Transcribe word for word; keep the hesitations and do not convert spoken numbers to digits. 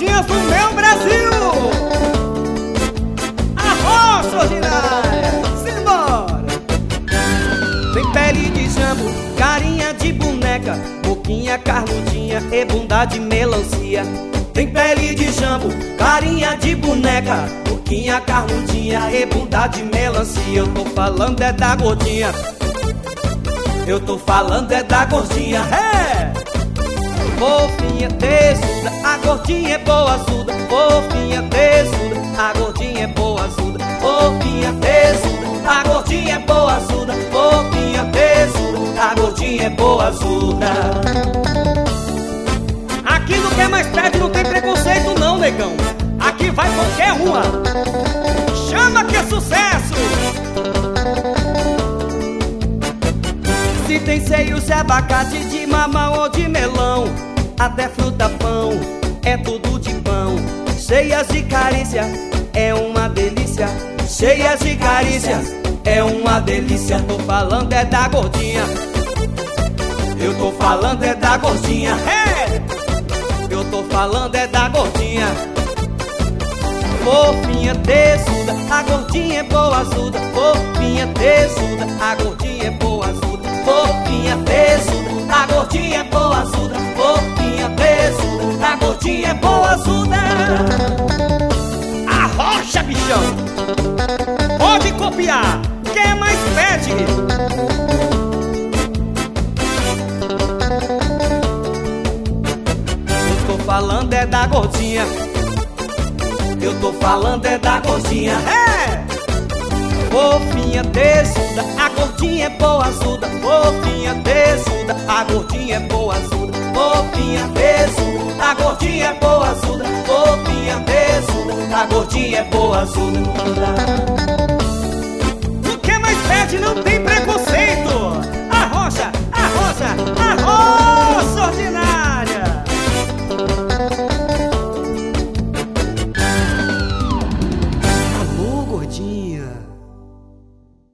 gordinhas do meu Brasil. A roça ordinária, simbora. Tem pele de jambo, carinha de boneca, boquinha carnudinha e bunda de melancia. Tem pele de jambo, carinha de boneca, boquinha carnudinha e bunda de melancia. Eu tô falando é da gordinha. Eu tô falando é da gordinha, é! Fofinha, tesuda, a gordinha é boazuda. Fofinha, tesuda, a gordinha é boazuda. Fofinha, tesuda, a gordinha é boazuda. Fofinha, tesuda, a gordinha é boazuda. Aqui no Que Mais Pede não tem preconceito não, negão. Aqui vai qualquer uma. Chama que é sucesso! Se tem seios, é abacate, de mamão ou de melão, até fruta pão, é tudo de pão. Cheias de carícia, é uma delícia. Cheias de carícias, é uma delícia. Tô falando é da gordinha. Eu tô falando é da gordinha, é! Eu tô falando é da gordinha. Fofinha, tesuda, a gordinha é boazuda. Fofinha, tesuda, a gordinha é boazuda. Fofinha, tesuda, a gordinha é boazuda. Fofinha, tesuda, a gordinha é boazuda. Arrocha, bichão! Pode copiar! Quem mais pede? Eu tô falando é da gordinha. Eu tô falando é da gordinha, é! Fofinha, tesuda, a gordinha é boazuda. Fofinha, tesuda, a gordinha é boazuda. Fofinha, tesuda, a gordinha é boazuda. Fofinha, tesuda, a gordinha é boazuda.